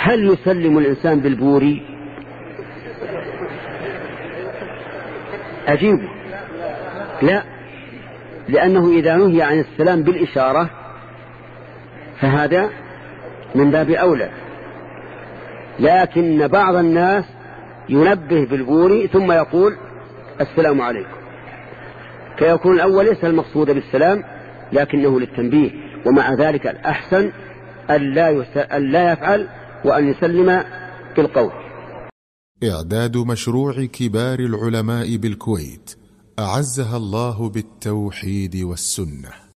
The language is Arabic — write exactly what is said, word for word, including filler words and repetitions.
هل يسلم الإنسان بالبوري؟ أجيب لا، لأنه إذا نهي عن السلام بالإشارة فهذا من باب أولى، لكن بعض الناس ينبه بالبوري ثم يقول السلام عليكم، فيكون الأول ليس المقصود بالسلام لكنه للتنبيه، ومع ذلك الأحسن أن لا يفعل وأن يسلم بالقول. إعداد مشروع كبار العلماء بالكويت أعزها الله بالتوحيد والسنة.